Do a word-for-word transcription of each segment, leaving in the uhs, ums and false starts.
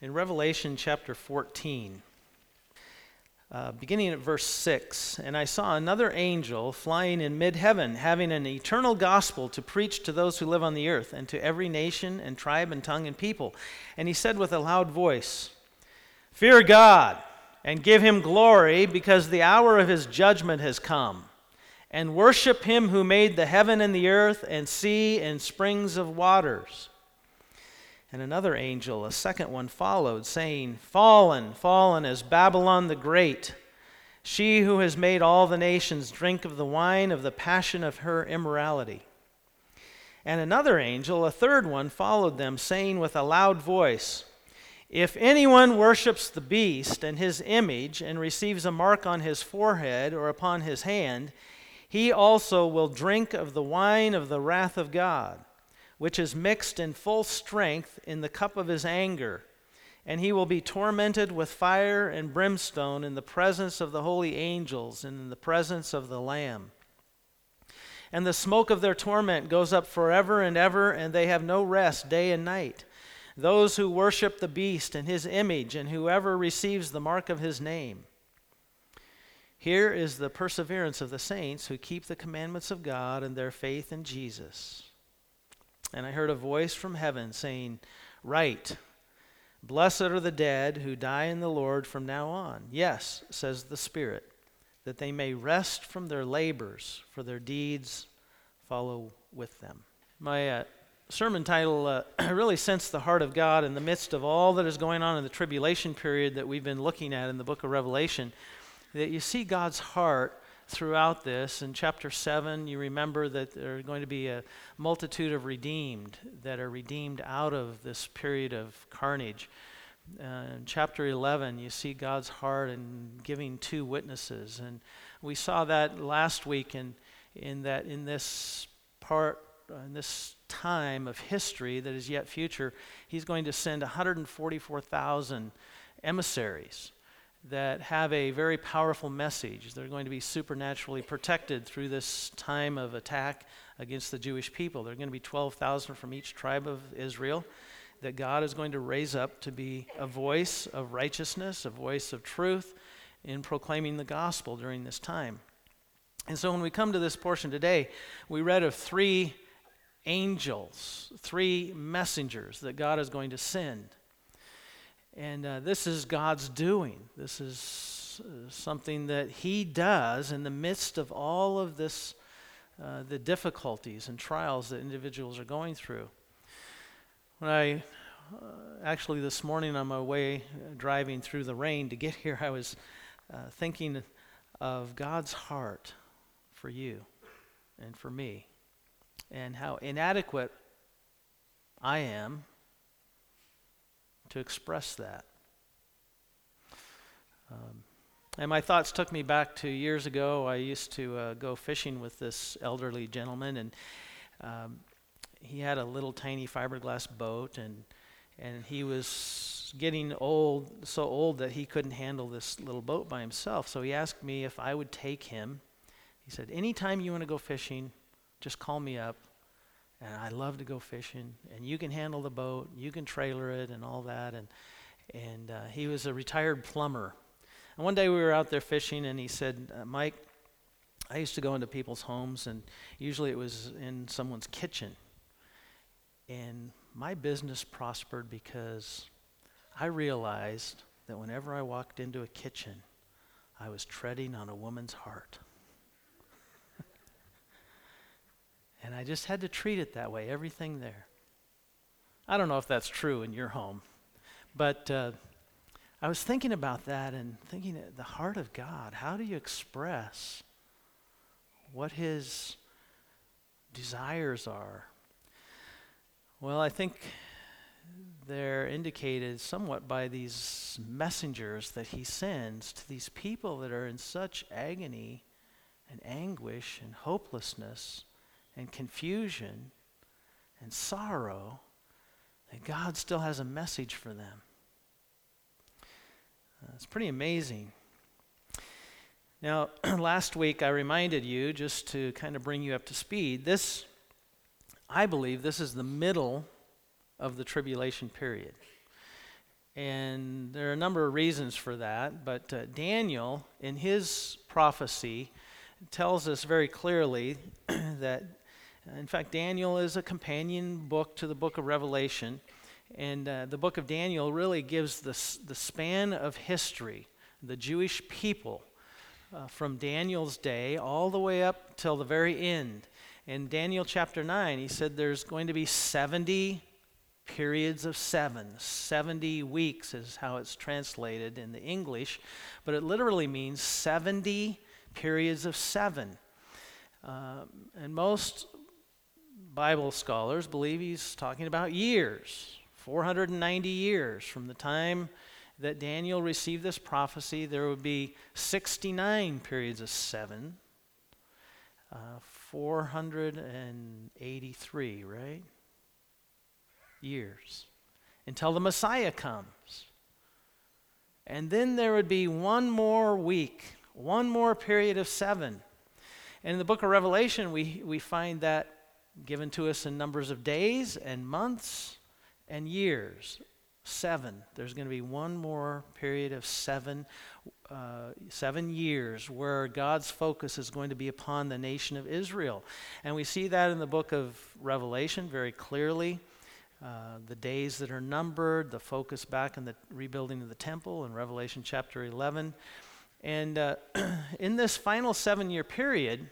in Revelation chapter fourteen, uh, beginning at verse six. And I saw another angel flying in mid-heaven, having an eternal gospel to preach to those who live on the earth, and to every nation and tribe and tongue and people. And he said with a loud voice, "Fear God, and give him glory, because the hour of his judgment has come. And worship him who made the heaven and the earth and sea and springs of waters." And another angel, a second one, followed, saying, "Fallen, fallen is Babylon the Great, she who has made all the nations drink of the wine of the passion of her immorality." And another angel, a third one, followed them, saying with a loud voice, "If anyone worships the beast and his image and receives a mark on his forehead or upon his hand, he also will drink of the wine of the wrath of God, which is mixed in full strength in the cup of his anger. And he will be tormented with fire and brimstone in the presence of the holy angels and in the presence of the Lamb. And the smoke of their torment goes up forever and ever, and they have no rest day and night. Those who worship the beast and his image, and whoever receives the mark of his name. Here is the perseverance of the saints who keep the commandments of God and their faith in Jesus." And I heard a voice from heaven saying, "Write, blessed are the dead who die in the Lord from now on. Yes, says the Spirit, that they may rest from their labors, for their deeds follow with them." My uh, sermon title, uh, I really sense the heart of God in the midst of all that is going on in the tribulation period that we've been looking at in the book of Revelation, that you see God's heart throughout this. In chapter seven, you remember that there are going to be a multitude of redeemed that are redeemed out of this period of carnage. Uh, in chapter eleven, you see God's heart in giving two witnesses. And we saw that last week in, in that in this part, uh, in this time of history that is yet future, he's going to send one hundred forty-four thousand emissaries that have a very powerful message. They're going to be supernaturally protected through this time of attack against the Jewish people. There are going to be twelve thousand from each tribe of Israel that God is going to raise up to be a voice of righteousness, a voice of truth in proclaiming the gospel during this time. And so when we come to this portion today, we read of three angels, three messengers that God is going to send. And uh, this is God's doing. This is uh, something that he does in the midst of all of this, uh, the difficulties and trials that individuals are going through. When I, uh, actually this morning on my way uh, driving through the rain to get here, I was uh, thinking of God's heart for you and for me, and how inadequate I am to express that. Um, and my thoughts took me back to years ago. I used to uh, go fishing with this elderly gentleman, and um, he had a little tiny fiberglass boat, and and he was getting old, so old that he couldn't handle this little boat by himself. So he asked me if I would take him. He said, "Anytime you want to go fishing, just call me up. And I love to go fishing, and you can handle the boat, you can trailer it and all that." And and uh, he was a retired plumber. And one day we were out there fishing, and he said, uh, "Mike, I used to go into people's homes, and usually it was in someone's kitchen. And my business prospered because I realized that whenever I walked into a kitchen, I was treading on a woman's heart. And I just had to treat it that way, everything there." I don't know if that's true in your home, but uh, I was thinking about that and thinking the heart of God. How do you express what his desires are? Well, I think they're indicated somewhat by these messengers that he sends to these people that are in such agony and anguish and hopelessness and confusion and sorrow, that God still has a message for them. Uh, it's pretty amazing. Now, last week I reminded you, just to kind of bring you up to speed, this, I believe this is the middle of the tribulation period. And there are a number of reasons for that, but uh, Daniel, in his prophecy, tells us very clearly that, in fact, Daniel is a companion book to the book of Revelation, and uh, the book of Daniel really gives the, the span of history, the Jewish people, uh, from Daniel's day all the way up till the very end. In Daniel chapter nine, he said there's going to be seventy periods of seven. seventy weeks is how it's translated in the English, but it literally means seventy periods of seven. Um, and most Bible scholars believe he's talking about years, four hundred ninety years from the time that Daniel received this prophecy. There would be sixty-nine periods of seven, uh, four hundred eighty-three, right? Years until the Messiah comes. And then there would be one more week, one more period of seven. And in the book of Revelation, we, we find that given to us in numbers of days and months and years. Seven. There's going to be one more period of seven, uh, seven years where God's focus is going to be upon the nation of Israel. And we see that in the book of Revelation very clearly. Uh, the days that are numbered, the focus back in the rebuilding of the temple in Revelation chapter eleven. And uh, in this final seven-year period,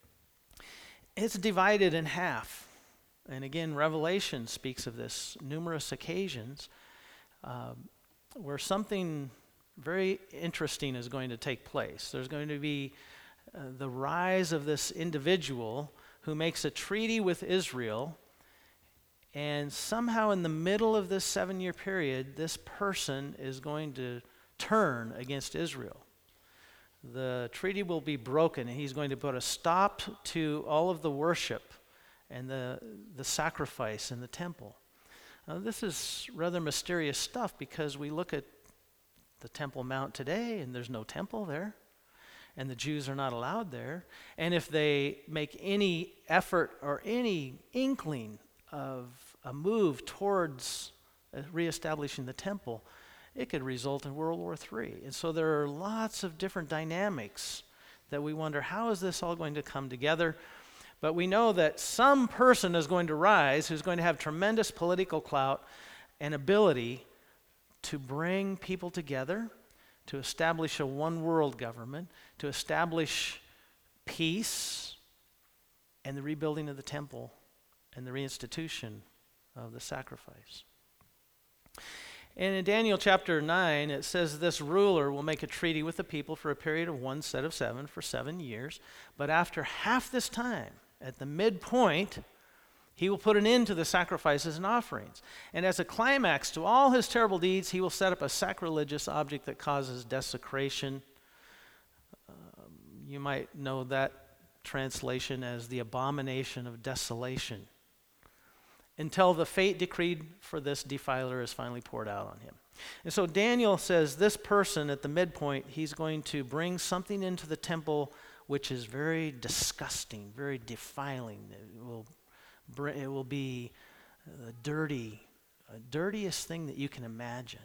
it's divided in half. And again, Revelation speaks of this numerous occasions uh, where something very interesting is going to take place. There's going to be uh, the rise of this individual who makes a treaty with Israel. And somehow in the middle of this seven-year period, this person is going to turn against Israel. The treaty will be broken, and he's going to put a stop to all of the worship and the, the sacrifice in the temple. Now, this is rather mysterious stuff because we look at the Temple Mount today, and there's no temple there, and the Jews are not allowed there. And if they make any effort or any inkling of a move towards uh, reestablishing the temple, it could result in World War Three. And so there are lots of different dynamics that we wonder, how is this all going to come together? But we know that some person is going to rise who's going to have tremendous political clout and ability to bring people together, to establish a one-world government, to establish peace and the rebuilding of the temple and the reinstitution of the sacrifice. And in Daniel chapter nine, it says this ruler will make a treaty with the people for a period of one set of seven for seven years. But after half this time, at the midpoint, he will put an end to the sacrifices and offerings. And as a climax to all his terrible deeds, he will set up a sacrilegious object that causes desecration. Um, you might know that translation as the abomination of desolation, until the fate decreed for this defiler is finally poured out on him. And so Daniel says this person at the midpoint, he's going to bring something into the temple which is very disgusting, very defiling. It will, br- it will be the dirty, uh, dirtiest thing that you can imagine.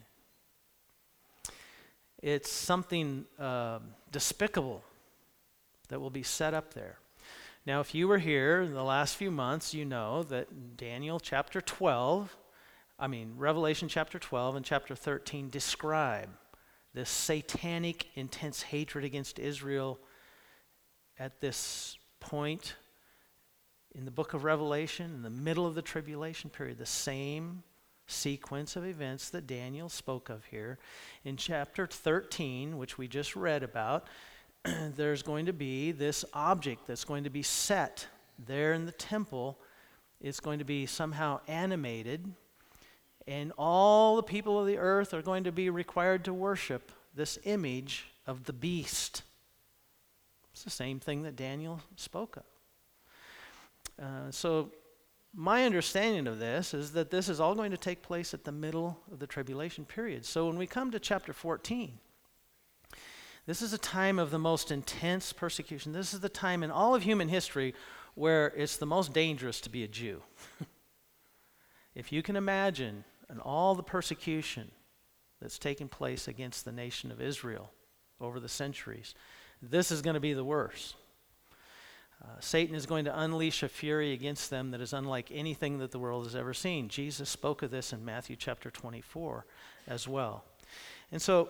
It's something uh, despicable that will be set up there. Now, if you were here in the last few months, you know that Daniel chapter twelve, I mean, Revelation chapter twelve and chapter thirteen describe this satanic, intense hatred against Israel at this point in the book of Revelation, in the middle of the tribulation period, the same sequence of events that Daniel spoke of here. In chapter thirteen, which we just read about, there's going to be this object that's going to be set there in the temple. It's going to be somehow animated, and all the people of the earth are going to be required to worship this image of the beast. It's the same thing that Daniel spoke of. Uh, so my understanding of this is that this is all going to take place at the middle of the tribulation period. So when we come to chapter fourteen, this is a time of the most intense persecution. This is the time in all of human history where it's the most dangerous to be a Jew. If you can imagine and all the persecution that's taken place against the nation of Israel over the centuries. This is going to be the worst. Uh, Satan is going to unleash a fury against them that is unlike anything that the world has ever seen. Jesus spoke of this in Matthew chapter twenty-four as well. And so,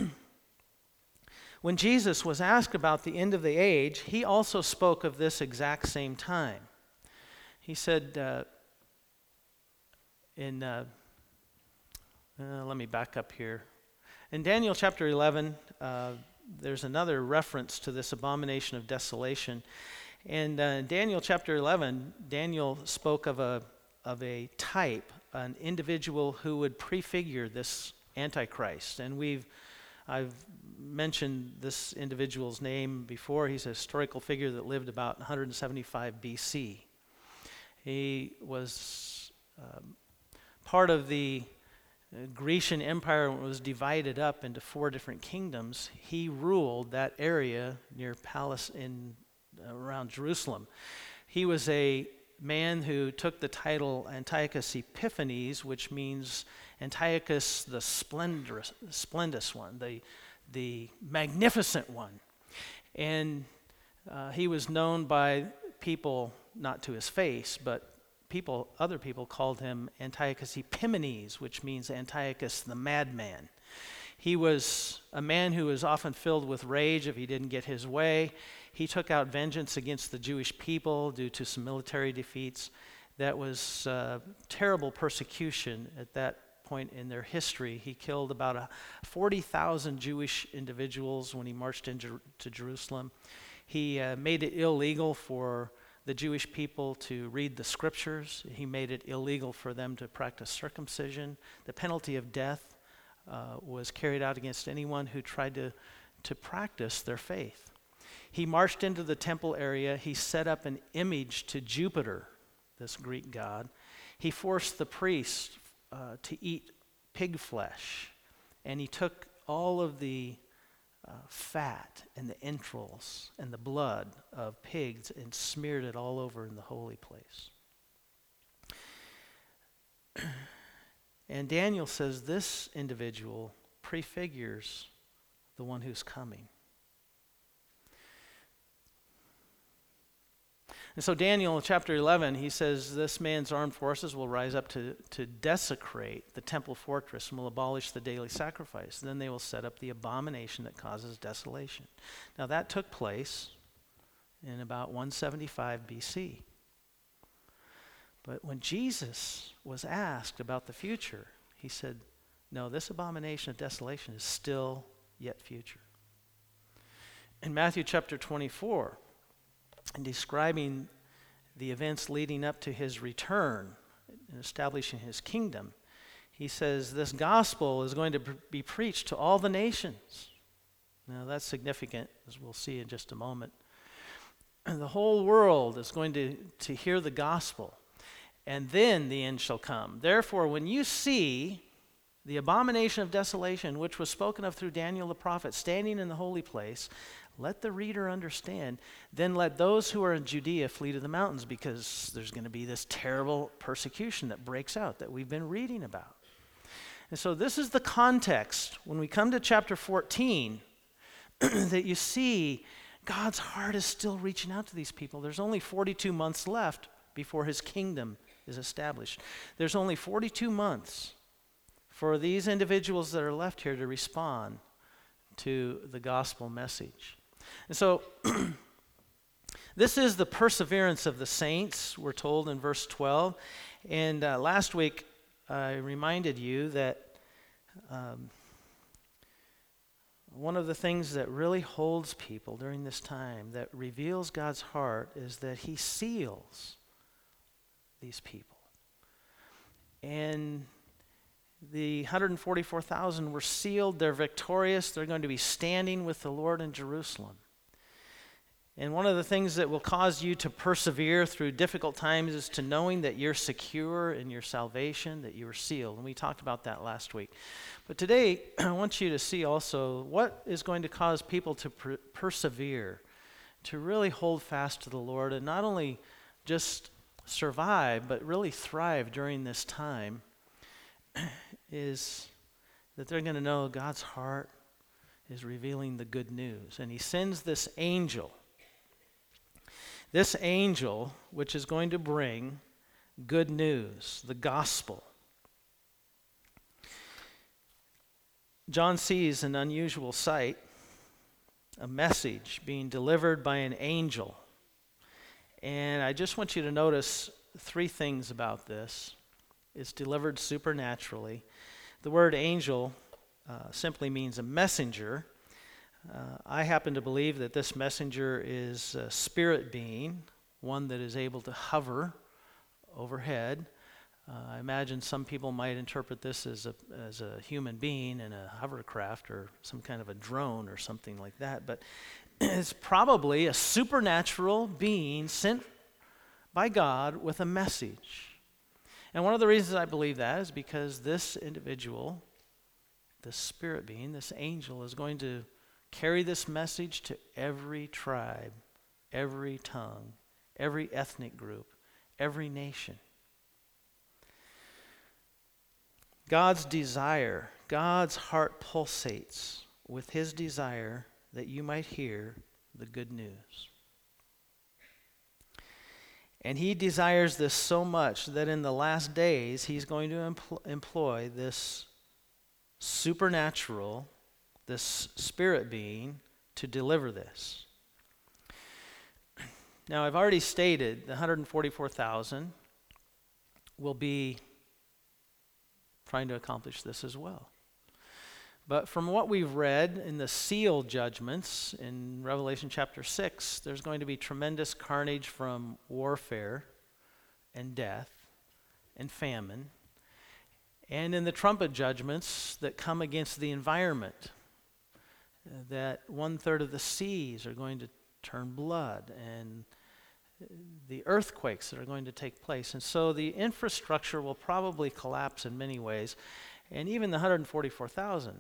when Jesus was asked about the end of the age, he also spoke of this exact same time. He said, uh, in, uh, uh, let me back up here. In Daniel chapter eleven, uh, there's another reference to this abomination of desolation. And uh, in Daniel chapter eleven, Daniel spoke of a, of a type, an individual who would prefigure this Antichrist. And we've I've mentioned this individual's name before. He's a historical figure that lived about one hundred seventy-five B C. He was um, part of the Grecian Empire when it was divided up into four different kingdoms. He ruled that area near Palace in around Jerusalem. He was a man who took the title Antiochus Epiphanes, which means Antiochus the splendorous, splendous one, the the magnificent one. And uh, he was known by people, not to his face, but people, other people called him Antiochus Epimanes, which means Antiochus the madman. He was a man who was often filled with rage if he didn't get his way. He took out vengeance against the Jewish people due to some military defeats. That was uh, terrible persecution at that point in their history. He killed about a forty thousand Jewish individuals when he marched into to Jerusalem. He uh, made it illegal for the Jewish people to read the scriptures. He made it illegal for them to practice circumcision. The penalty of death uh, was carried out against anyone who tried to, to practice their faith. He marched into the temple area. He set up an image to Jupiter, this Greek god. He forced the priests uh, to eat pig flesh, and he took all of the uh, fat and the entrails and the blood of pigs and smeared it all over in the holy place. And Daniel says this individual prefigures the one who's coming. And so Daniel chapter eleven, he says this man's armed forces will rise up to, to desecrate the temple fortress and will abolish the daily sacrifice. Then they will set up the abomination that causes desolation. Now that took place in about one seventy-five B C. But when Jesus was asked about the future, he said, no, this abomination of desolation is still yet future. In Matthew chapter twenty-four, in describing the events leading up to his return and establishing his kingdom, he says this gospel is going to be preached to all the nations. Now that's significant, as we'll see in just a moment. And the whole world is going to, to hear the gospel, and then the end shall come. Therefore, when you see the abomination of desolation, which was spoken of through Daniel the prophet, standing in the holy place, let the reader understand. Then let those who are in Judea flee to the mountains, because there's going to be this terrible persecution that breaks out that we've been reading about. And so this is the context when we come to chapter fourteen that you see God's heart is still reaching out to these people. There's only forty-two months left before his kingdom is established. There's only forty-two months for these individuals that are left here to respond to the gospel message. And so, this is the perseverance of the saints, we're told in verse twelve. And uh, last week, I reminded you that um, one of the things that really holds people during this time, that reveals God's heart, is that he seals these people. And the one hundred forty-four thousand were sealed. They're victorious. They're going to be standing with the Lord in Jerusalem. And one of the things that will cause you to persevere through difficult times is to knowing that you're secure in your salvation, that you are sealed. And we talked about that last week. But today, I want you to see also what is going to cause people to per- persevere, to really hold fast to the Lord, and not only just survive, but really thrive during this time, is that they're going to know God's heart is revealing the good news. And he sends this angel. This angel, which is going to bring good news, the gospel. John sees an unusual sight, a message being delivered by an angel. And I just want you to notice three things about this. It's delivered supernaturally. The word angel uh, simply means a messenger. Uh, I happen to believe that this messenger is a spirit being, one that is able to hover overhead. Uh, I imagine some people might interpret this as a as a human being in a hovercraft or some kind of a drone or something like that. But it's probably a supernatural being sent by God with a message. And one of the reasons I believe that is because this individual, this spirit being, this angel, is going to carry this message to every tribe, every tongue, every ethnic group, every nation. God's desire, God's heart pulsates with his desire that you might hear the good news. And he desires this so much that in the last days he's going to empl- employ this supernatural, this spirit being to deliver this. Now, I've already stated the one hundred forty-four thousand will be trying to accomplish this as well. But from what we've read in the seal judgments in Revelation chapter six, there's going to be tremendous carnage from warfare and death and famine. And in the trumpet judgments that come against the environment, that one-third of the seas are going to turn blood, and the earthquakes that are going to take place. And so the infrastructure will probably collapse in many ways. And even the one hundred forty-four thousand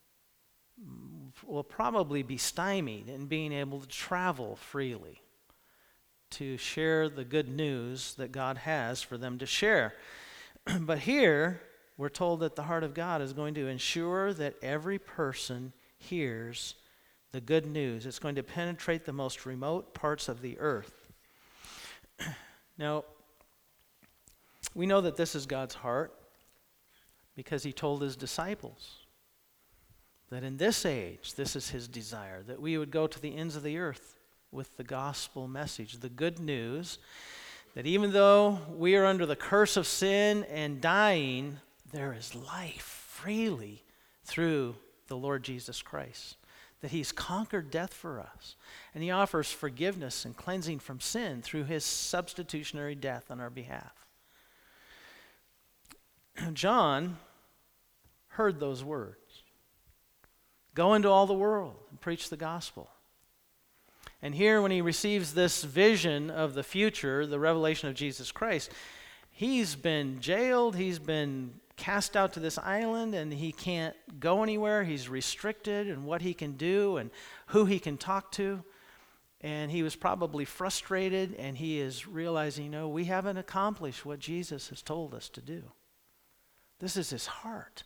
will probably be stymied in being able to travel freely to share the good news that God has for them to share. But here, we're told that the heart of God is going to ensure that every person hears the good news. It's going to penetrate the most remote parts of the earth. Now, we know that this is God's heart because he told his disciples that in this age, this is his desire, that we would go to the ends of the earth with the gospel message, the good news, that even though we are under the curse of sin and dying, there is life freely through the Lord Jesus Christ, that he's conquered death for us, and he offers forgiveness and cleansing from sin through his substitutionary death on our behalf. John heard those words. Go into all the world and preach the gospel. And here, when he receives this vision of the future, the revelation of Jesus Christ, he's been jailed, he's been cast out to this island, and he can't go anywhere. He's restricted in what he can do and who he can talk to. And he was probably frustrated, and he is realizing, you know, we haven't accomplished what Jesus has told us to do. This is his heart.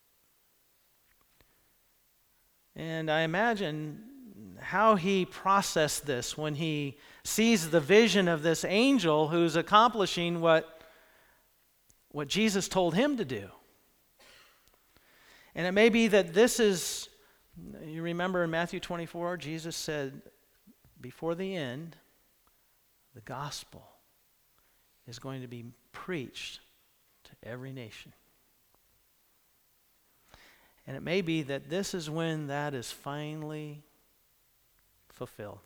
And I imagine how he processed this when he sees the vision of this angel who's accomplishing what, what Jesus told him to do. And it may be that this is, you remember in Matthew twenty-four, Jesus said, before the end, the gospel is going to be preached to every nation. And it may be that this is when that is finally fulfilled.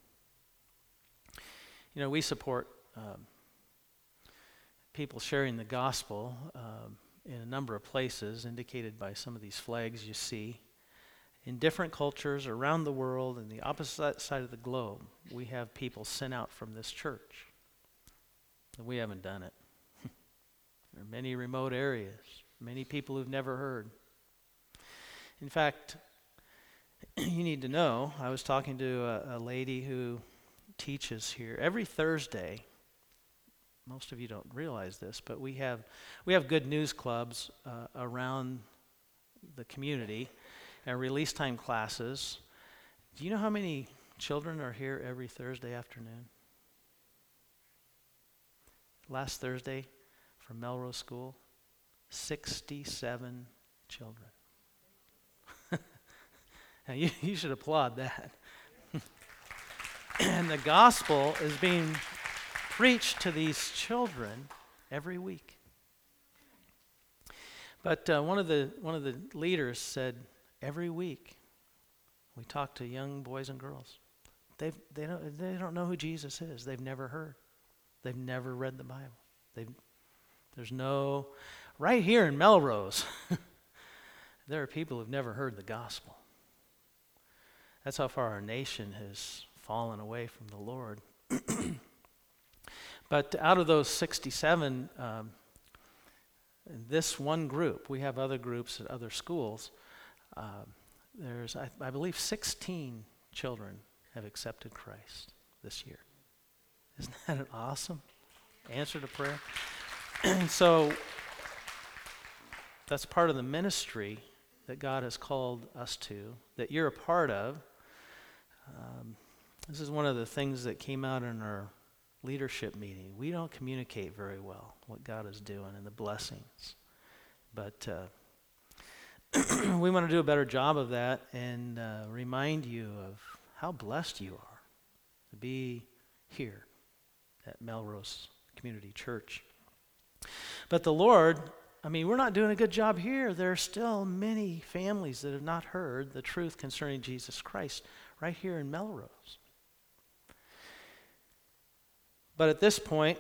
You know, we support um, people sharing the gospel um, in a number of places, indicated by some of these flags you see. In different cultures around the world, in the opposite side of the globe, we have people sent out from this church. And we haven't done it. There are many remote areas, many people who've never heard. In fact, you need to know, I was talking to a, a lady who teaches here every Thursday. Most of you don't realize this, but we have we have good news clubs uh, around the community and release time classes. Do you know how many children are here every Thursday afternoon? Last Thursday from Melrose School, sixty-seven children. Now you, you should applaud that. And the gospel is being preached to these children every week. But uh, one of the one of the leaders said, every week we talk to young boys and girls. They they don't they don't know who Jesus is. They've never heard. They've never read the Bible. They there's no right here in Melrose. There are people who've never heard the gospel. That's how far our nation has fallen away from the Lord. But out of those sixty-seven, um, this one group, we have other groups at other schools, uh, there's, I, I believe, sixteen children have accepted Christ this year. Isn't that an awesome answer to prayer? And so that's part of the ministry that God has called us to, that you're a part of. Um, this is one of the things that came out in our leadership meeting. We don't communicate very well what God is doing and the blessings. But uh, we want to do a better job of that and uh, remind you of how blessed you are to be here at Melrose Community Church. But the Lord, I mean, we're not doing a good job here. There are still many families that have not heard the truth concerning Jesus Christ right here in Melrose. But at this point,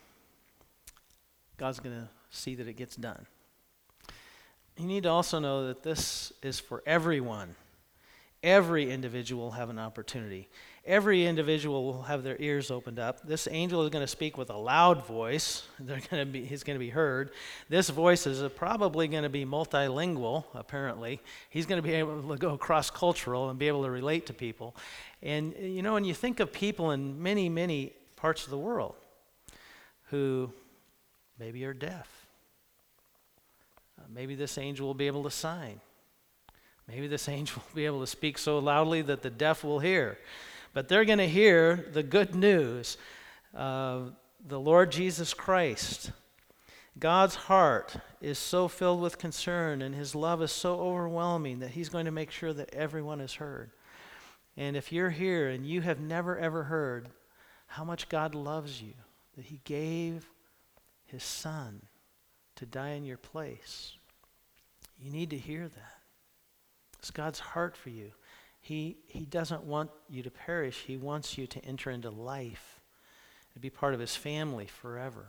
God's going to see that it gets done. You need to also know that this is for everyone. Every individual will have an opportunity. Every individual will have their ears opened up. This angel is going to speak with a loud voice. They're going to be, he's going to be heard. This voice is probably going to be multilingual, apparently. He's going to be able to go cross-cultural and be able to relate to people. And, you know, when you think of people in many, many parts of the world who maybe are deaf, uh, maybe this angel will be able to sign. Maybe this angel will be able to speak so loudly that the deaf will hear. But they're going to hear the good news of the Lord Jesus Christ. God's heart is so filled with concern and his love is so overwhelming that he's going to make sure that everyone is heard. And if you're here and you have never ever heard how much God loves you, that he gave his son to die in your place, you need to hear that. It's God's heart for you. He, he doesn't want you to perish. He wants you to enter into life and be part of his family forever.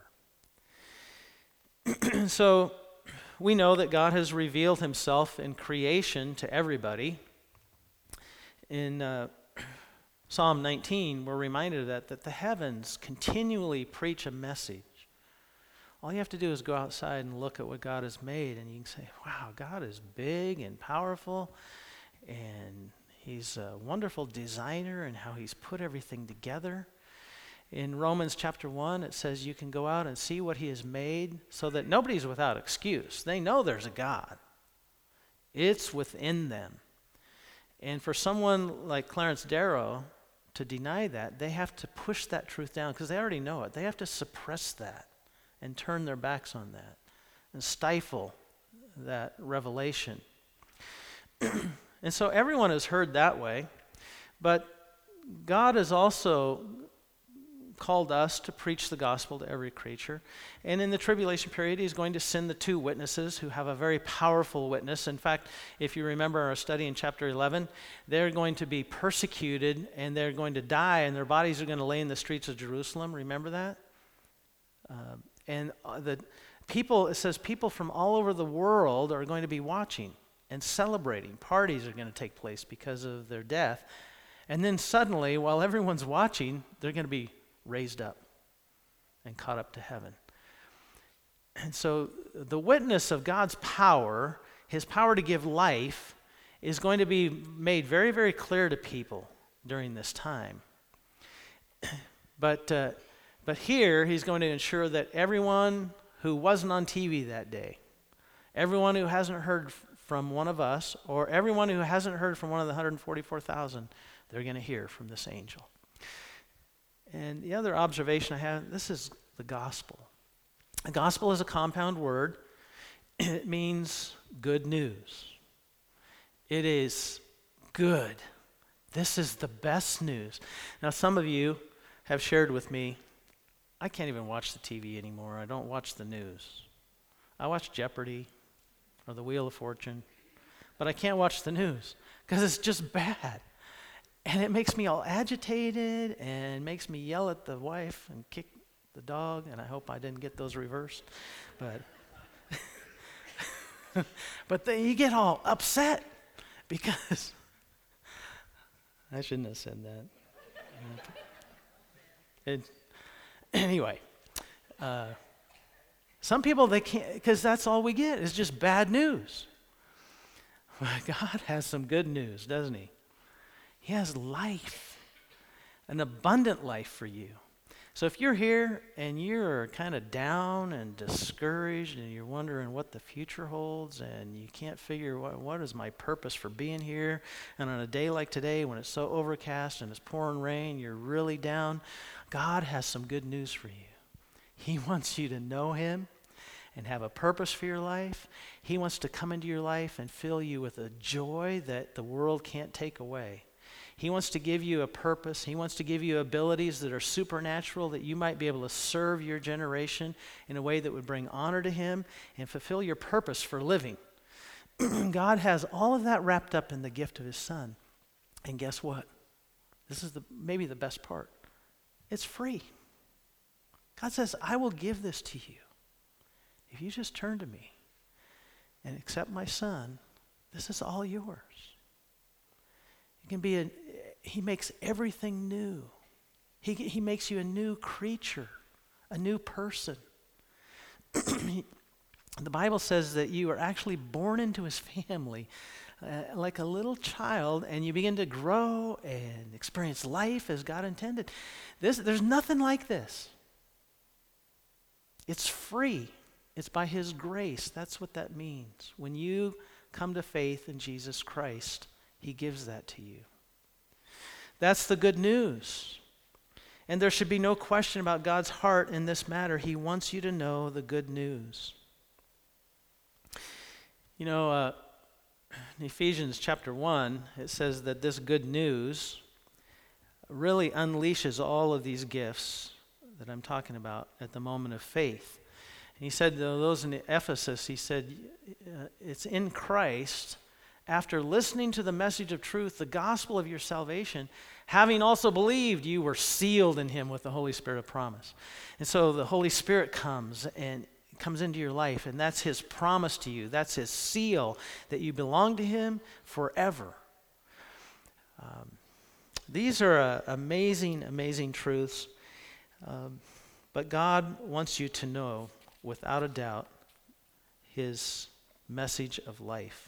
So we know that God has revealed himself in creation to everybody. In uh, Psalm nineteen, we're reminded of that, that the heavens continually preach a message. All you have to do is go outside and look at what God has made, and you can say, wow, God is big and powerful, and he's a wonderful designer and how he's put everything together. In Romans chapter one, it says you can go out and see what he has made so that nobody's without excuse. They know there's a God. It's within them. And for someone like Clarence Darrow to deny that, they have to push that truth down because they already know it. They have to suppress that and turn their backs on that and stifle that revelation. And so everyone has heard that way, but God has also called us to preach the gospel to every creature. And in the tribulation period, he's going to send the two witnesses who have a very powerful witness. In fact, if you remember our study in chapter eleven, they're going to be persecuted and they're going to die and their bodies are going to lay in the streets of Jerusalem. Remember that? Uh, and the people, it says people from all over the world are going to be watching and celebrating. Parties are going to take place because of their death. And then suddenly, while everyone's watching, they're going to be raised up and caught up to heaven. And so the witness of God's power, his power to give life, is going to be made very, very clear to people during this time. But, uh, but here, he's going to ensure that everyone who wasn't on T V that day, everyone who hasn't heard from one of us, or everyone who hasn't heard from one of the one hundred forty-four thousand, they're going to hear from this angel. And the other observation I have, this is the gospel. The gospel is a compound word. It means good news. It is good. This is the best news. Now, some of you have shared with me, I can't even watch the T V anymore. I don't watch the news. I watch Jeopardy or the Wheel of Fortune, but I can't watch the news because it's just bad. And it makes me all agitated and makes me yell at the wife and kick the dog, and I hope I didn't get those reversed. But but then you get all upset because I shouldn't have said that. It, anyway, uh, some people, they can't, because that's all we get is just bad news. But God has some good news, doesn't he? He has life, an abundant life for you. So if you're here and you're kind of down and discouraged and you're wondering what the future holds and you can't figure what, what is my purpose for being here, and on a day like today when it's so overcast and it's pouring rain, you're really down, God has some good news for you. He wants you to know him and have a purpose for your life. He wants to come into your life and fill you with a joy that the world can't take away. He wants to give you a purpose. He wants to give you abilities that are supernatural, that you might be able to serve your generation in a way that would bring honor to him and fulfill your purpose for living. God has all of that wrapped up in the gift of his son. And guess what? This is the maybe the best part. It's free. God says, I will give this to you. If you just turn to me and accept my son, this is all yours. It can be a, he makes everything new. He, he makes you a new creature, a new person. The Bible says that you are actually born into his family uh, like a little child, and you begin to grow and experience life as God intended. This, there's nothing like this. It's free. It's by his grace. That's what that means. When you come to faith in Jesus Christ, he gives that to you. That's the good news. And there should be no question about God's heart in this matter. He wants you to know the good news. You know, uh, in Ephesians chapter one, it says that this good news really unleashes all of these gifts that I'm talking about at the moment of faith. And he said to those in Ephesus, he said, uh, it's in Christ, after listening to the message of truth, the gospel of your salvation, having also believed, you were sealed in him with the Holy Spirit of promise. And so the Holy Spirit comes and comes into your life, and that's his promise to you. That's his seal that you belong to him forever. Um, these are uh, amazing, amazing truths. Um, but God wants you to know, without a doubt, his message of life.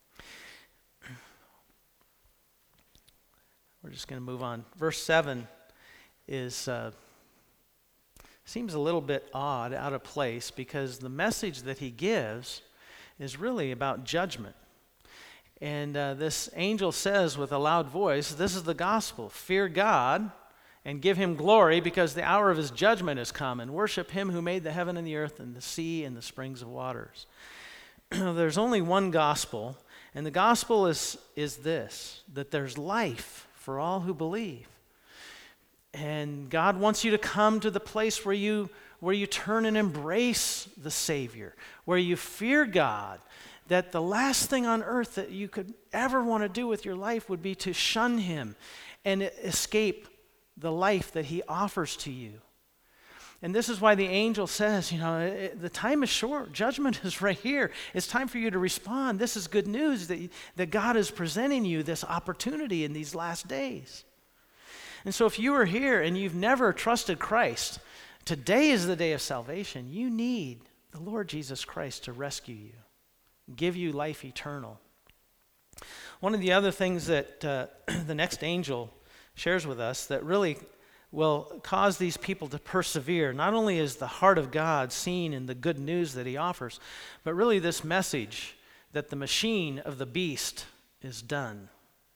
We're just going to move on. Verse seven is uh, seems a little bit odd, out of place, because the message that he gives is really about judgment. And uh, this angel says with a loud voice, this is the gospel. Fear God and give him glory, because the hour of his judgment has come, and worship him who made the heaven and the earth and the sea and the springs of waters. There's only one gospel, and the gospel is, is this, that there's life for all who believe. And God wants you to come to the place where you, where you turn and embrace the Savior, where you fear God, that the last thing on earth that you could ever want to do with your life would be to shun him and escape the life that he offers to you. And this is why the angel says, you know, it, the time is short. Judgment is right here. It's time for you to respond. This is good news that, that God is presenting you this opportunity in these last days. And so if you are here and you've never trusted Christ, today is the day of salvation. You need the Lord Jesus Christ to rescue you, give you life eternal. One of the other things that uh, the next angel shares with us that really will cause these people to persevere, not only is the heart of God seen in the good news that he offers, but really this message that the machine of the beast is done.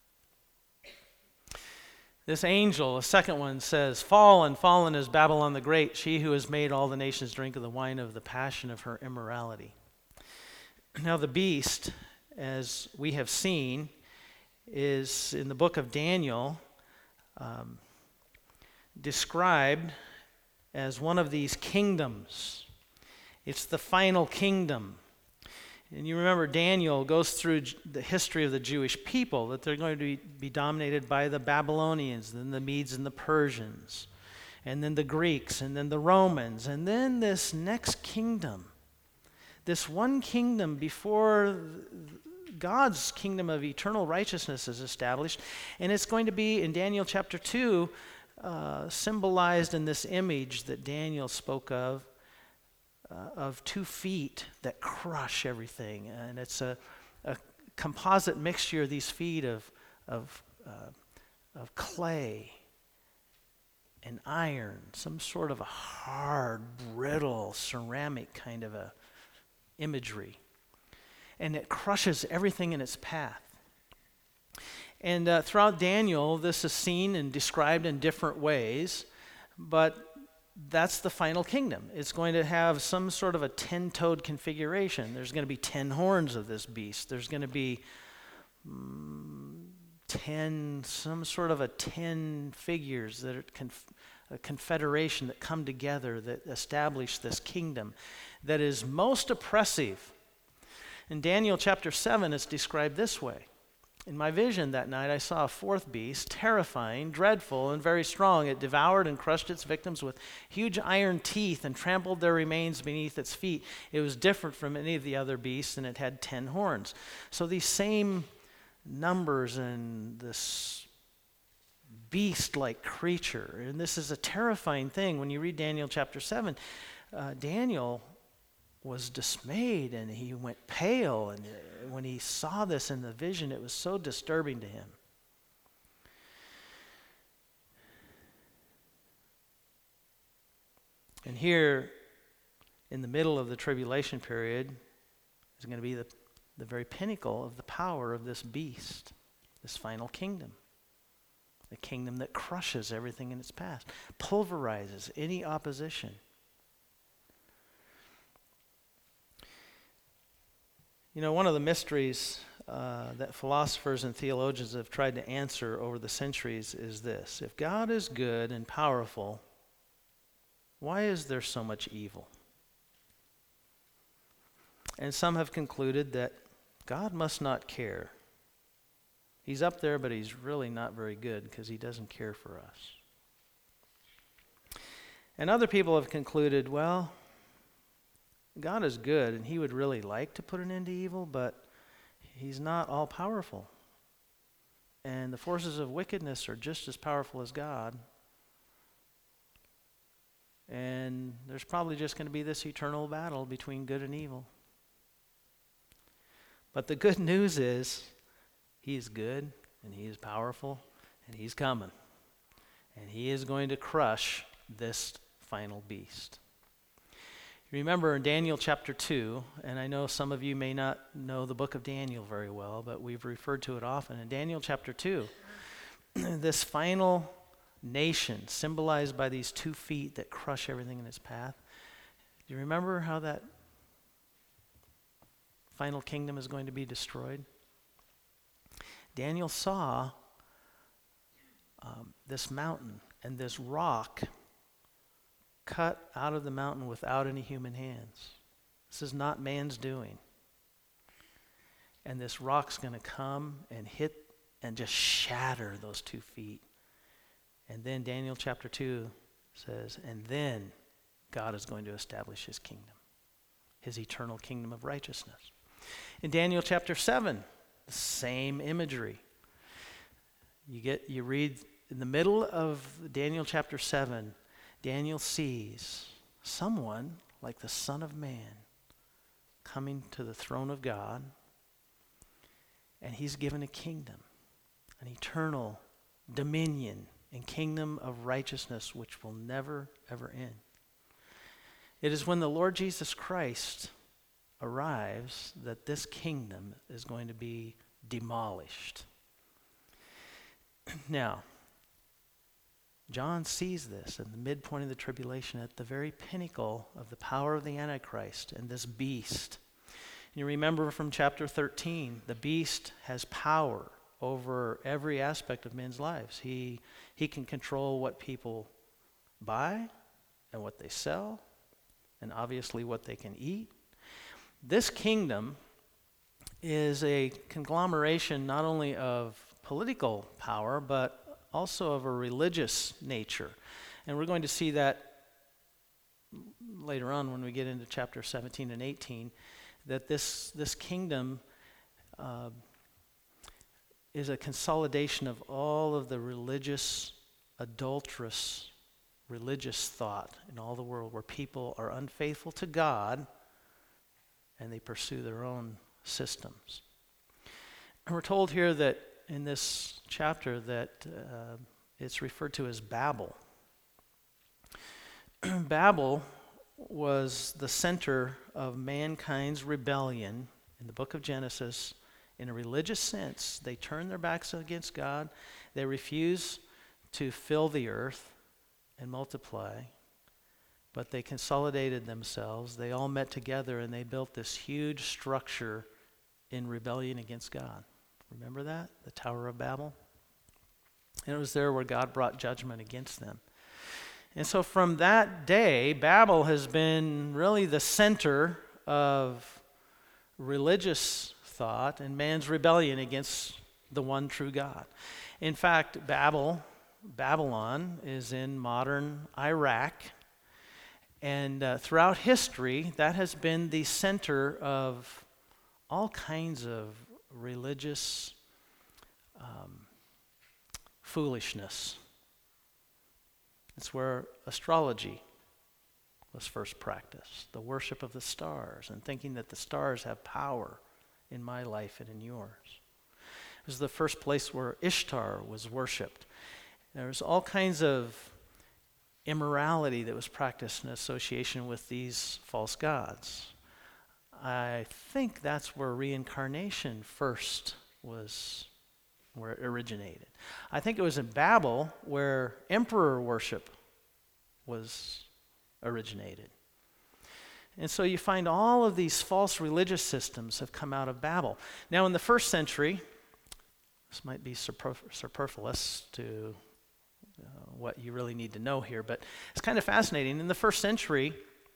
This angel, a second one, says, "Fallen, fallen is Babylon the Great, she who has made all the nations drink of the wine of the passion of her immorality." Now the beast, as we have seen, is in the book of Daniel um, described as one of these kingdoms. It's the final kingdom. And you remember Daniel goes through the history of the Jewish people, that they're going to be, be dominated by the Babylonians, then the Medes and the Persians, and then the Greeks, and then the Romans, and then this next kingdom, this one kingdom before God's kingdom of eternal righteousness is established, and it's going to be, in Daniel chapter two, uh, symbolized in this image that Daniel spoke of, Uh, of two feet that crush everything. And it's a, a composite mixture of these feet of, of, uh, of clay and iron, some sort of a hard, brittle, ceramic kind of a imagery. And it crushes everything in its path. And uh, throughout Daniel, this is seen and described in different ways, but that's the final kingdom. It's going to have some sort of a ten-toed configuration. There's going to be ten horns of this beast. There's going to be um, ten, some sort of a ten figures that are conf- a confederation that come together that establish this kingdom that is most oppressive. In Daniel chapter seven, it's described this way. In my vision that night, I saw a fourth beast, terrifying, dreadful, and very strong. It devoured and crushed its victims with huge iron teeth and trampled their remains beneath its feet. It was different from any of the other beasts, and it had ten horns. So these same numbers and this beast-like creature, and this is a terrifying thing. When you read Daniel chapter seven, uh, Daniel was dismayed and he went pale, and when he saw this in the vision, it was so disturbing to him. And here in the middle of the tribulation period is going to be the, the very pinnacle of the power of this beast, this final kingdom. The kingdom that crushes everything in its path, pulverizes any opposition. You know, one of the mysteries uh, that philosophers and theologians have tried to answer over the centuries is this: if God is good and powerful, why is there so much evil? And some have concluded that God must not care. He's up there, but he's really not very good because he doesn't care for us. And other people have concluded, well, God is good, and he would really like to put an end to evil, but he's not all-powerful. And the forces of wickedness are just as powerful as God. And there's probably just going to be this eternal battle between good and evil. But the good news is, he is good, and he is powerful, and he's coming. And he is going to crush this final beast. Remember in Daniel chapter two, and I know some of you may not know the book of Daniel very well, but we've referred to it often. In Daniel chapter two, this final nation symbolized by these two feet that crush everything in its path. Do you remember how that final kingdom is going to be destroyed? Daniel saw um, this mountain and this rock cut out of the mountain without any human hands. This is not man's doing. And this rock's going to come and hit and just shatter those two feet. And then Daniel chapter two says, and then God is going to establish his kingdom, his eternal kingdom of righteousness. In Daniel chapter seven, the same imagery. You get, you read in the middle of Daniel chapter seven, Daniel sees someone like the Son of Man coming to the throne of God, and he's given a kingdom, an eternal dominion and kingdom of righteousness which will never, ever end. It is when the Lord Jesus Christ arrives that this kingdom is going to be demolished. Now, John sees this in the midpoint of the tribulation, at the very pinnacle of the power of the Antichrist and this beast. You remember from chapter thirteen, the beast has power over every aspect of men's lives. He, he can control what people buy and what they sell, and obviously what they can eat. This kingdom is a conglomeration not only of political power, but also of a religious nature. And we're going to see that later on when we get into chapter seventeen and eighteen, that this, this kingdom uh, is a consolidation of all of the religious, adulterous, religious thought in all the world, where people are unfaithful to God and they pursue their own systems. And we're told here that in this chapter that uh, it's referred to as Babel. Babel was the center of mankind's rebellion in the book of Genesis. In a religious sense, they turned their backs against God. They refused to fill the earth and multiply, but they consolidated themselves. They all met together and they built this huge structure in rebellion against God. Remember that? The Tower of Babel? And it was there where God brought judgment against them. And so from that day, Babel has been really the center of religious thought and man's rebellion against the one true God. In fact, Babel, Babylon is in modern Iraq. And uh, throughout history, that has been the center of all kinds of religious um, foolishness. It's where astrology was first practiced, the worship of the stars, and thinking that the stars have power in my life and in yours. It was the first place where Ishtar was worshipped. There was all kinds of immorality that was practiced in association with these false gods. I think that's where reincarnation first was, where it originated. I think it was in Babel where emperor worship was originated. And so you find all of these false religious systems have come out of Babel. Now in the first century, this might be superf- superfluous to uh, what you really need to know here, but it's kind of fascinating. In the first century,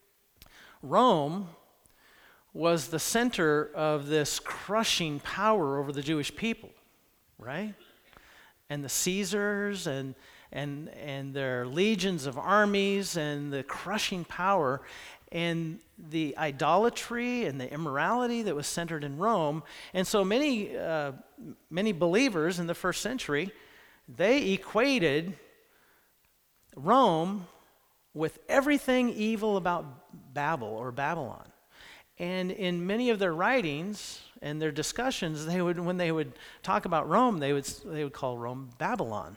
Rome was the center of this crushing power over the Jewish people, right? And the Caesars and and and their legions of armies and the crushing power and the idolatry and the immorality that was centered in Rome. And so many uh, many believers in the first century, they equated Rome with everything evil about Babel or Babylon. And in many of their writings and their discussions, they would, when they would talk about Rome, they would they would call Rome Babylon.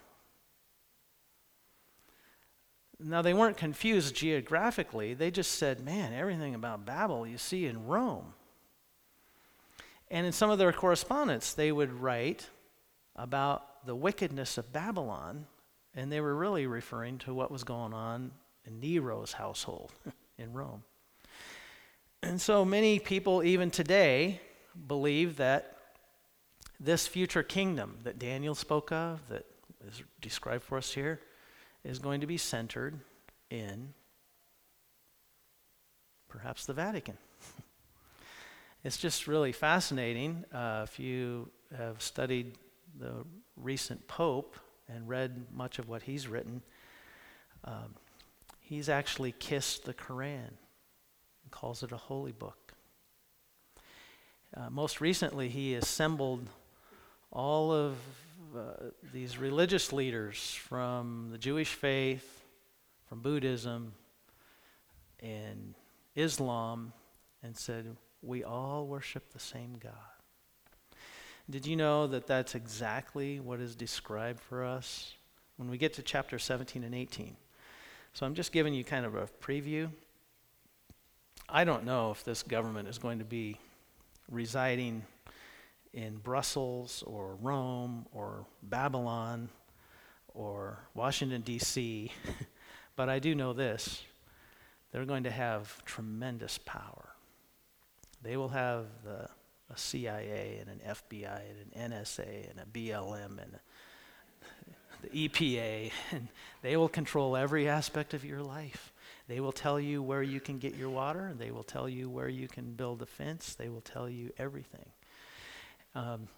Now, they weren't confused geographically. They just said, man, everything about Babel you see in Rome. And in some of their correspondence, they would write about the wickedness of Babylon, and they were really referring to what was going on in Nero's household in Rome. And so many people, even today, believe that this future kingdom that Daniel spoke of, that is described for us here, is going to be centered in perhaps the Vatican. It's just really fascinating. Uh, if you have studied the recent Pope and read much of what he's written, um, he's actually kissed the Quran. Calls it a holy book. Uh, most recently, he assembled all of uh, these religious leaders from the Jewish faith, from Buddhism, and Islam, and said, we all worship the same God. Did you know that that's exactly what is described for us when we get to chapter seventeen and eighteen? So I'm just giving you kind of a preview. I don't know if this government is going to be residing in Brussels or Rome or Babylon or Washington, D C, but I do know this. They're going to have tremendous power. They will have the, a C I A and an F B I and an N S A and a B L M and a, the E P A, and they will control every aspect of your life. They will tell you where you can get your water. They will tell you where you can build a fence. They will tell you everything. Um,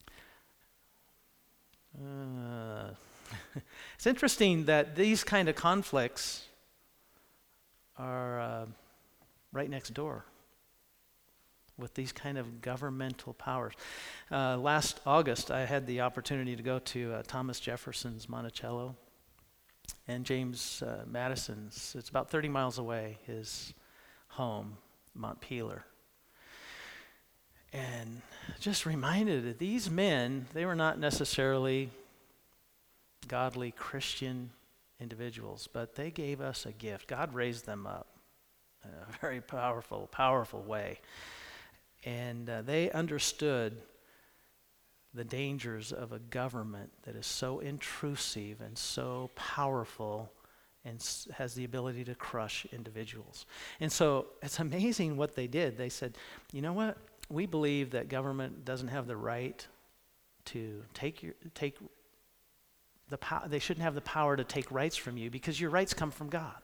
uh, it's interesting that these kind of conflicts are uh, right next door with these kind of governmental powers. Uh, last August, I had the opportunity to go to uh, Thomas Jefferson's Monticello and James uh, Madison's. It's about thirty miles away, his home, Montpelier. And just reminded that these men, they were not necessarily godly Christian individuals, but they gave us a gift. God raised them up in a very powerful, powerful way. And uh, they understood the dangers of a government that is so intrusive and so powerful and s- has the ability to crush individuals. And so it's amazing what they did. They said, you know what? We believe that government doesn't have the right to take your take the power. They shouldn't have the power to take rights from you because your rights come from God.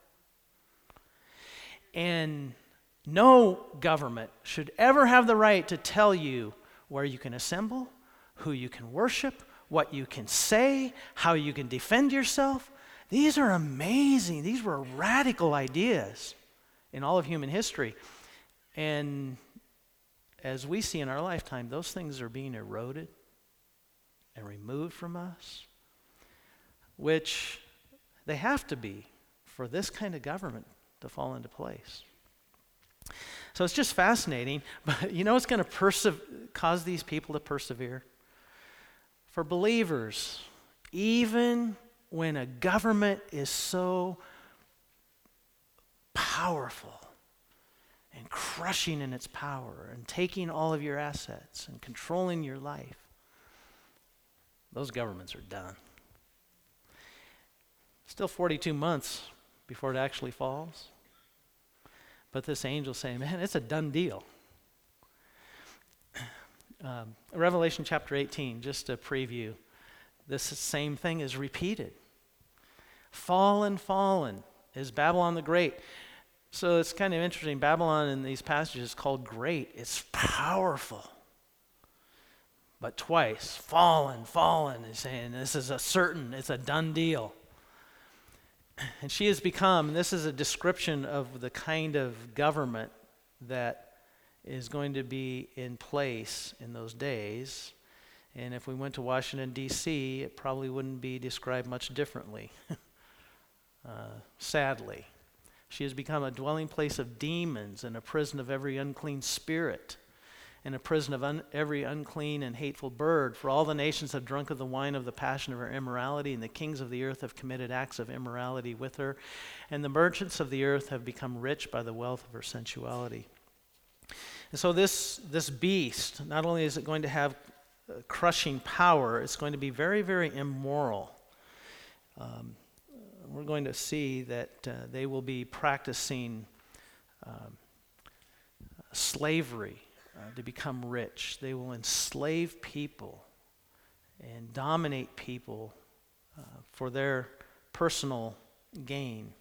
And no government should ever have the right to tell you where you can assemble, who you can worship, what you can say, how you can defend yourself. These are amazing. These were radical ideas in all of human history. And as we see in our lifetime, those things are being eroded and removed from us, which they have to be for this kind of government to fall into place. So it's just fascinating, but you know what's going to perse- cause these people to persevere? For believers, even when a government is so powerful and crushing in its power and taking all of your assets and controlling your life, those governments are done. Still forty-two months before it actually falls. But this angel saying, man, it's a done deal. Um, Revelation chapter eighteen, just a preview. This same thing is repeated. Fallen, fallen is Babylon the Great. So it's kind of interesting. Babylon in these passages is called great. It's powerful. But twice, fallen, fallen is saying this is a certain, it's a done deal. And she has become, this is a description of the kind of government that is going to be in place in those days. And if we went to Washington, D C, it probably wouldn't be described much differently, uh, sadly. She has become a dwelling place of demons and a prison of every unclean spirit and a prison of un- every unclean and hateful bird. For all the nations have drunk of the wine of the passion of her immorality, and the kings of the earth have committed acts of immorality with her, and the merchants of the earth have become rich by the wealth of her sensuality. And so this, this beast, not only is it going to have uh, crushing power, it's going to be very, very immoral. Um, we're going to see that uh, they will be practicing um, slavery uh, to become rich. They will enslave people and dominate people uh, for their personal gain.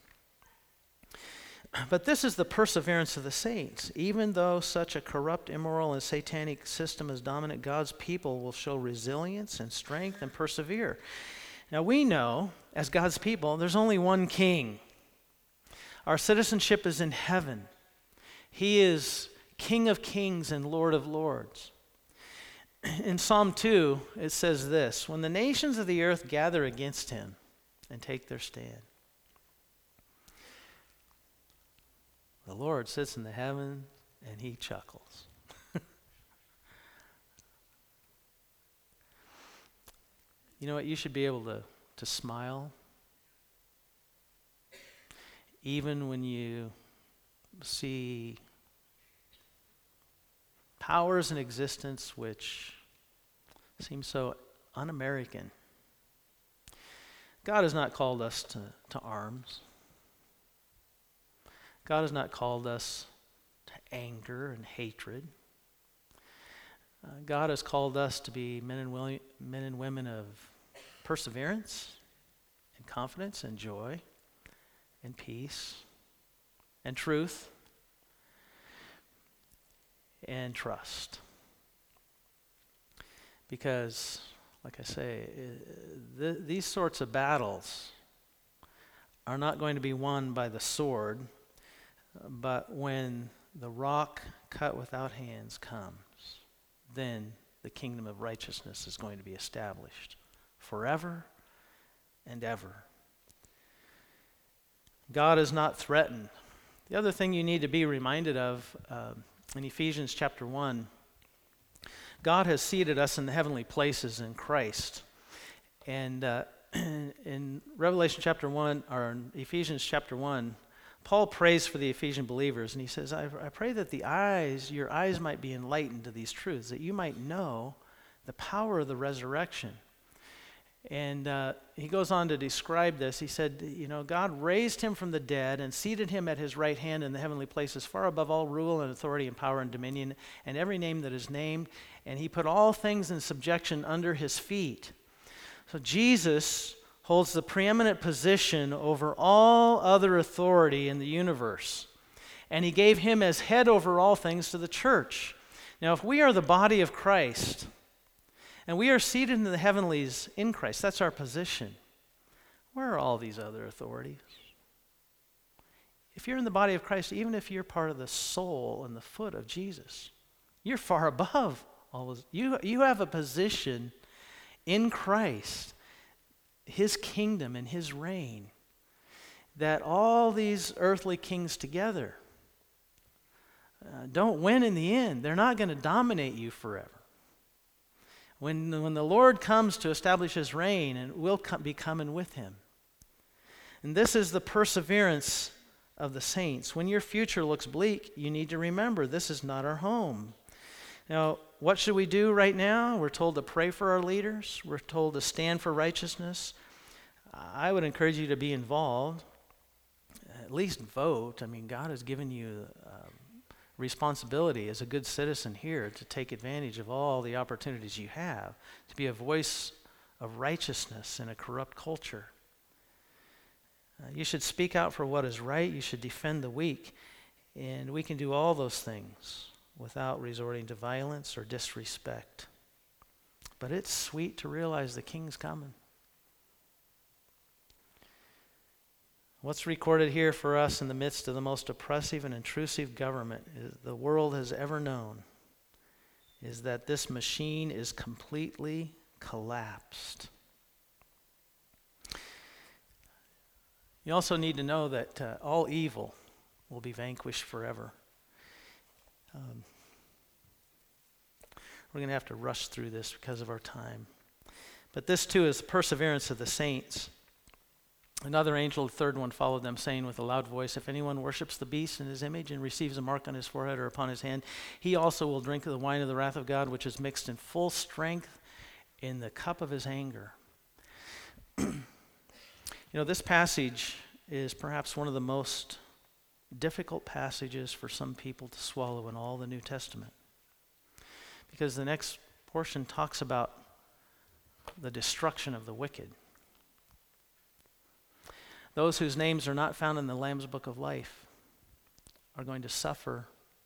But this is the perseverance of the saints. Even though such a corrupt, immoral, and satanic system is dominant, God's people will show resilience and strength and persevere. Now we know, as God's people, there's only one king. Our citizenship is in heaven. He is King of kings and Lord of lords. In Psalm two, it says this, when the nations of the earth gather against him and take their stand, the Lord sits in the heaven and he chuckles. You know what? You should be able to, to smile even when you see powers in existence which seem so un-American. God has not called us to, to arms. God has not called us to anger and hatred. Uh, God has called us to be men and, will, men and women of perseverance and confidence and joy and peace and truth and trust. Because, like I say, th- these sorts of battles are not going to be won by the sword, but when the rock cut without hands comes, then the kingdom of righteousness is going to be established forever and ever. God is not threatened. The other thing you need to be reminded of uh, in Ephesians chapter one, God has seated us in the heavenly places in Christ. And uh, in Revelation chapter one, or in Ephesians chapter one, Paul prays for the Ephesian believers, and he says, I, I pray that the eyes, your eyes might be enlightened to these truths, that you might know the power of the resurrection. And uh, he goes on to describe this. He said, you know, God raised him from the dead and seated him at his right hand in the heavenly places, far above all rule and authority and power and dominion, and every name that is named, and he put all things in subjection under his feet. So Jesus holds the preeminent position over all other authority in the universe. And he gave him as head over all things to the church. Now, if we are the body of Christ, and we are seated in the heavenlies in Christ, that's our position, where are all these other authorities? If you're in the body of Christ, even if you're part of the soul and the foot of Jesus, you're far above all those. You, you have a position in Christ, his kingdom and his reign, that all these earthly kings together uh, don't win in the end. They're not going to dominate you forever. When, when the Lord comes to establish his reign, and we'll come, be coming with him. And this is the perseverance of the saints. When your future looks bleak, you need to remember this is not our home. Now, what should we do right now? We're told to pray for our leaders. We're told to stand for righteousness. I would encourage you to be involved. At least vote. I mean, God has given you uh, responsibility as a good citizen here to take advantage of all the opportunities you have, to be a voice of righteousness in a corrupt culture. Uh, you should speak out for what is right. You should defend the weak. And we can do all those things without resorting to violence or disrespect. But it's sweet to realize the king's coming. What's recorded here for us in the midst of the most oppressive and intrusive government the world has ever known is that this machine is completely collapsed. You also need to know that uh, all evil will be vanquished forever. Um, we're going to have to rush through this because of our time. But this too is the perseverance of the saints. Another angel, the third one, followed them, saying with a loud voice, if anyone worships the beast in his image and receives a mark on his forehead or upon his hand, he also will drink of the wine of the wrath of God, which is mixed in full strength in the cup of his anger. You know, this passage is perhaps one of the most difficult passages for some people to swallow in all the New Testament. Because the next portion talks about the destruction of the wicked. Those whose names are not found in the Lamb's Book of Life are going to suffer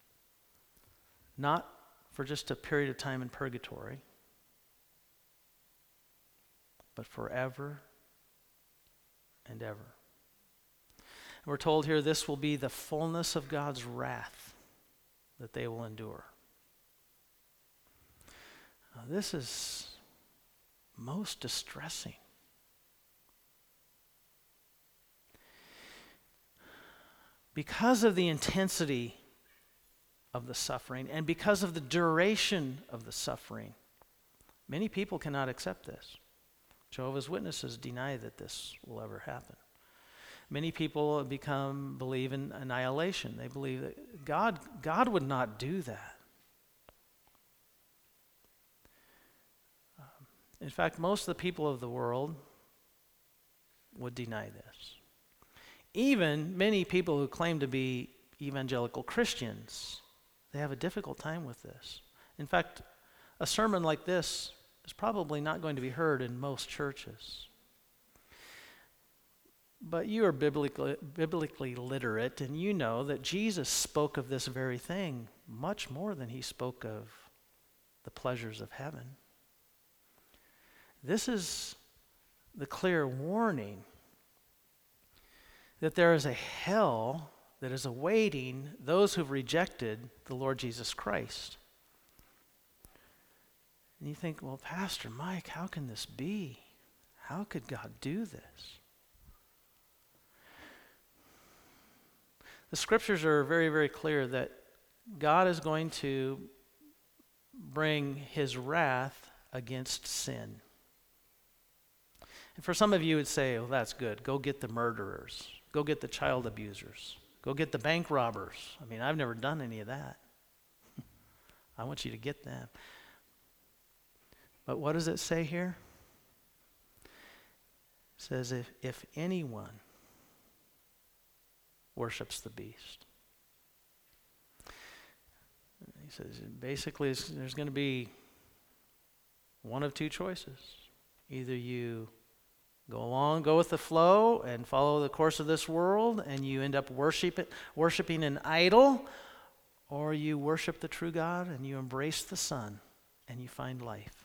not for just a period of time in purgatory, but forever and ever. And we're told here this will be the fullness of God's wrath that they will endure. Now, this is most distressing. Because of the intensity of the suffering and because of the duration of the suffering, many people cannot accept this. Jehovah's Witnesses deny that this will ever happen. Many people become believe in annihilation. They believe that God, God would not do that. In fact, most of the people of the world would deny this. Even many people who claim to be evangelical Christians, they have a difficult time with this. In fact, a sermon like this is probably not going to be heard in most churches. But you are biblically, biblically literate, and you know that Jesus spoke of this very thing much more than he spoke of the pleasures of heaven. This is the clear warning that there is a hell that is awaiting those who've rejected the Lord Jesus Christ. And you think, well, Pastor Mike, how can this be? How could God do this? The scriptures are very, very clear that God is going to bring his wrath against sin. And for some of you, would say, oh, that's good. Go get the murderers. Go get the child abusers. Go get the bank robbers. I mean, I've never done any of that. I want you to get them. But what does it say here? It says, if, if anyone worships the beast. He says, basically, there's going to be one of two choices. Either you go along, go with the flow, and follow the course of this world, and you end up worship it, worshiping an idol, or you worship the true God, and you embrace the Son, and you find life.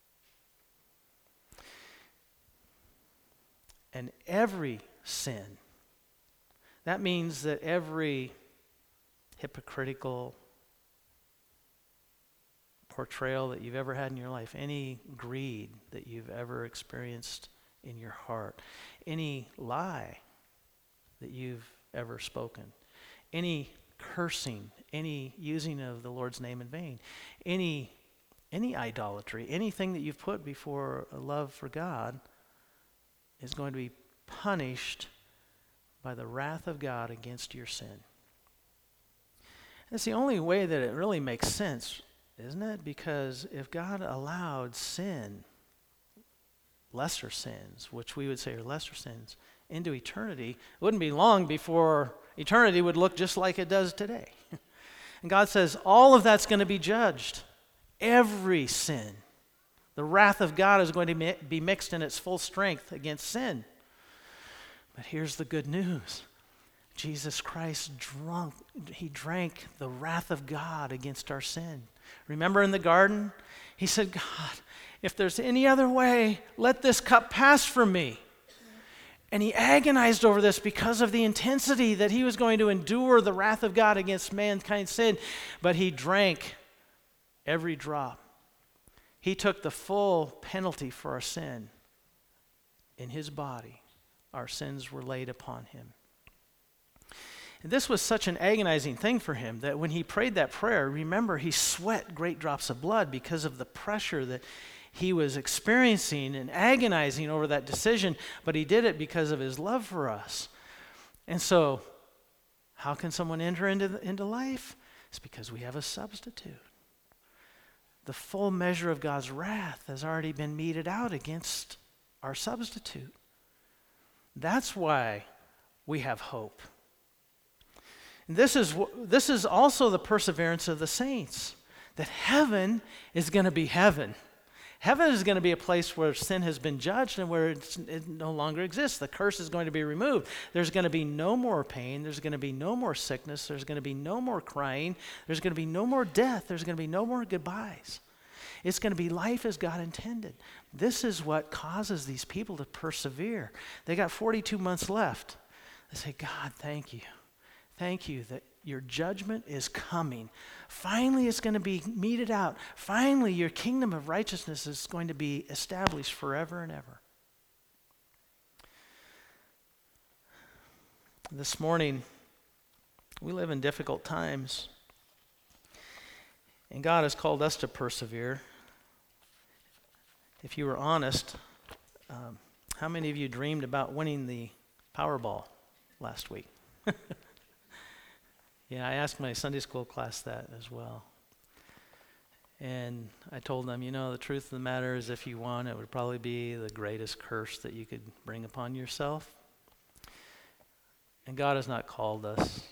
And every sin, that means that every hypocritical portrayal that you've ever had in your life, any greed that you've ever experienced in your heart, any lie that you've ever spoken, any cursing, any using of the Lord's name in vain, any any idolatry, anything that you've put before a love for God is going to be punished by the wrath of God against your sin. It's the only way that it really makes sense, isn't it? Because if God allowed sin, lesser sins, which we would say are lesser sins, into eternity, it wouldn't be long before eternity would look just like it does today. And God says all of that's going to be judged. Every sin. The wrath of God is going to be mixed in its full strength against sin. But here's the good news. Jesus Christ drunk, he drank the wrath of God against our sin. Remember in the garden? He said, God, if there's any other way, let this cup pass from me. And he agonized over this because of the intensity that he was going to endure the wrath of God against mankind's sin. But he drank every drop. He took the full penalty for our sin in his body. Our sins were laid upon him. And this was such an agonizing thing for him that when he prayed that prayer, remember, he sweat great drops of blood because of the pressure that he was experiencing and agonizing over that decision, but he did it because of his love for us. And so, how can someone enter into, the, into life? It's because we have a substitute. The full measure of God's wrath has already been meted out against our substitute. That's why we have hope. And this is this is also the perseverance of the saints, that heaven is going to be heaven. Heaven is going to be a place where sin has been judged and where it's, it no longer exists. The curse is going to be removed. There's going to be no more pain. There's going to be no more sickness. There's going to be no more crying. There's going to be no more death. There's going to be no more goodbyes. It's going to be life as God intended. This is what causes these people to persevere. They got forty-two months left. They say, God, thank you. Thank you that your judgment is coming. Finally, it's going to be meted out. Finally, your kingdom of righteousness is going to be established forever and ever. This morning, we live in difficult times, and God has called us to persevere. If you were honest, um, how many of you dreamed about winning the Powerball last week? Yeah, I asked my Sunday school class that as well. And I told them, you know, the truth of the matter is if you won, it would probably be the greatest curse that you could bring upon yourself. And God has not called us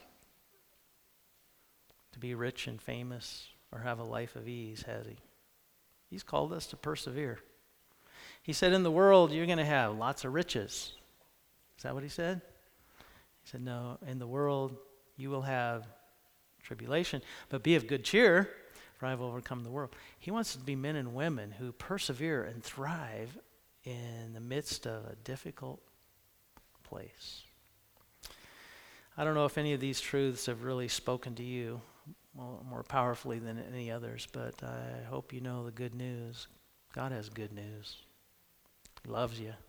to be rich and famous or have a life of ease, has he? He's called us to persevere. He said, in the world, you're going to have lots of riches. Is that what he said? He said, no, in the world, you will have tribulation, but be of good cheer, for I have overcome the world. He wants us to be men and women who persevere and thrive in the midst of a difficult place. I don't know if any of these truths have really spoken to you more, more powerfully than any others, but I hope you know the good news. God has good news. He loves you.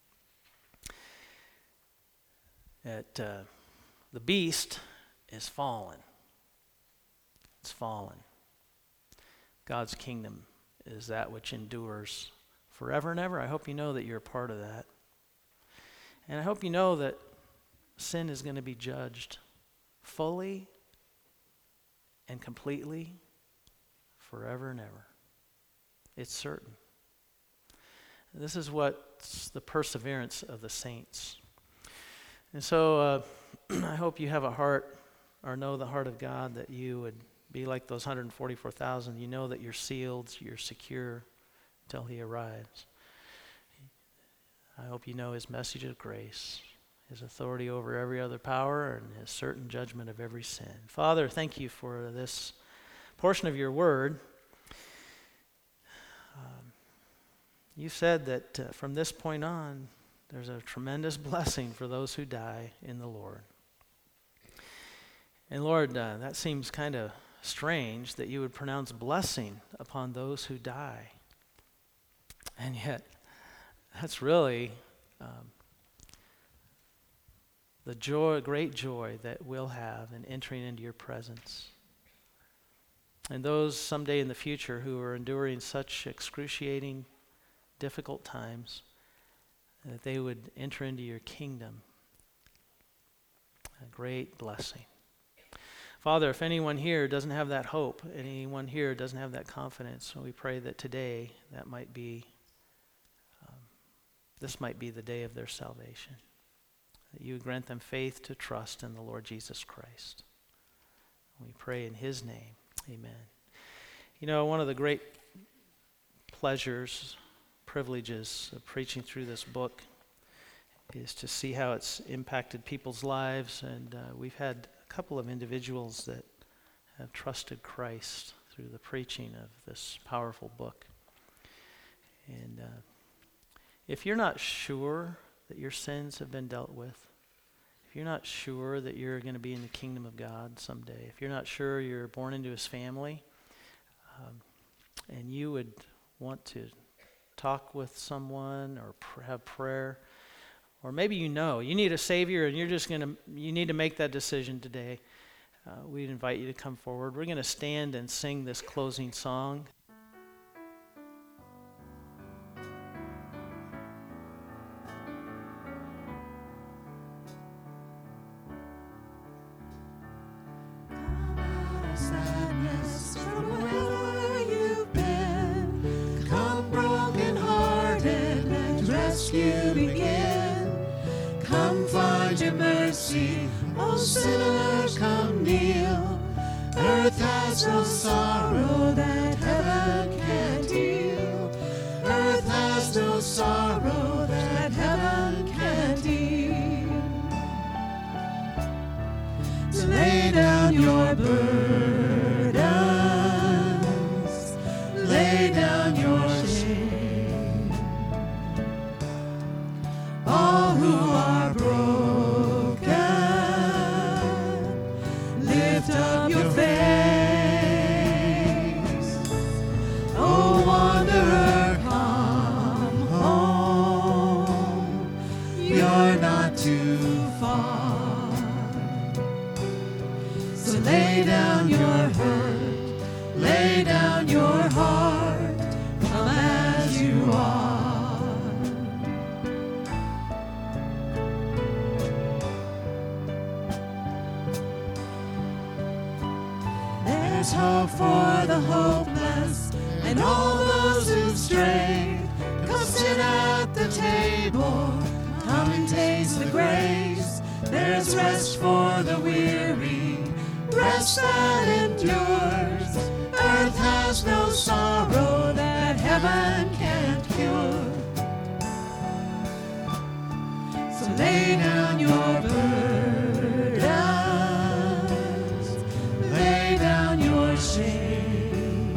That uh, the beast is fallen. It's fallen. God's kingdom is that which endures forever and ever. I hope you know that you're a part of that. And I hope you know that sin is going to be judged fully and completely forever and ever. It's certain. This is what's the perseverance of the saints. And so uh, I hope you have a heart or know the heart of God that you would be like those one hundred forty-four thousand. You know that you're sealed, you're secure until he arrives. I hope you know his message of grace, his authority over every other power, and his certain judgment of every sin. Father, thank you for this portion of your word. Um, you said that uh, from this point on, there's a tremendous blessing for those who die in the Lord. And Lord, uh, that seems kind of strange that you would pronounce blessing upon those who die. And yet, that's really um, the joy, great joy that we'll have in entering into your presence. And those someday in the future who are enduring such excruciating, difficult times, that they would enter into your kingdom. A great blessing. Father, if anyone here doesn't have that hope, anyone here doesn't have that confidence, we pray that today that might be, um, this might be the day of their salvation. That you would grant them faith to trust in the Lord Jesus Christ. We pray in his name. Amen. You know, one of the great pleasures, privileges of preaching through this book is to see how it's impacted people's lives. And uh, we've had a couple of individuals that have trusted Christ through the preaching of this powerful book. And uh, if you're not sure that your sins have been dealt with, if you're not sure that you're going to be in the kingdom of God someday, if you're not sure you're born into his family, um, and you would want to talk with someone or pr- have prayer, or maybe you know you need a Savior and you're just going to, you need to make that decision today, uh, we'd invite you to come forward. We're going to stand and sing this closing song. You begin. Come find your mercy, O sinner, come kneel. Earth has no sorrow that heaven can't heal. Earth has no sorrow that heaven can't heal. So lay down your burdens, lay down your shame. All who are broken, lift up your face. Oh, wanderer, come home. You're not too far. So lay down your hurt, lay down your heart, come as you are. There's hope for the hopeless, and all those who've strayed. Come sit at the table, come and taste the grace. There's rest for the weary, rest that endures. Earth has no sorrow that heaven can't cure. So lay down your burdens, lay down your shame.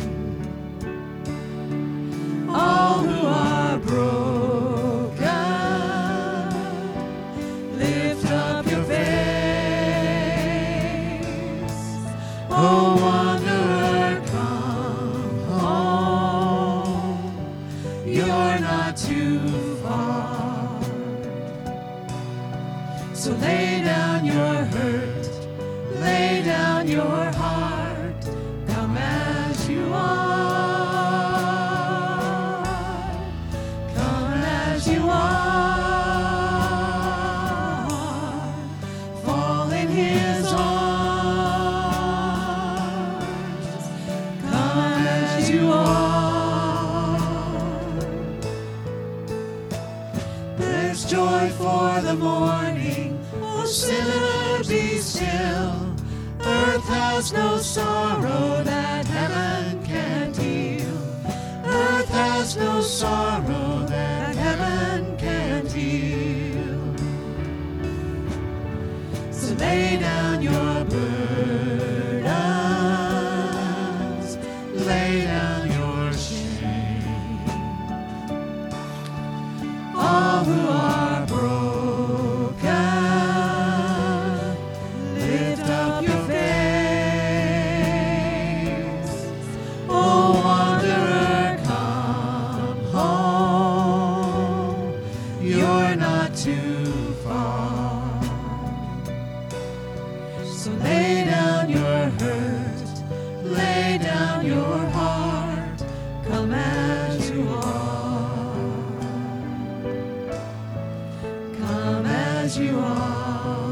All who are broken, lift up your face. Oh, wanderer, come home. You're not too far. So lay down your hurt, lay down your heart. Come as you are, come as you are. Fall in his arms, come as you are. There's joy for the morning, oh sinner, be still. Earth has no sorrow that heaven can't heal. Earth has no sorrow that heaven can't heal. So lay down your burdens, lay down your shame. All who are broken, lift up your face. Oh, wanderer, come home. You're not too far. So lay down your hurt, lay down your heart. Come as you are, come as you are.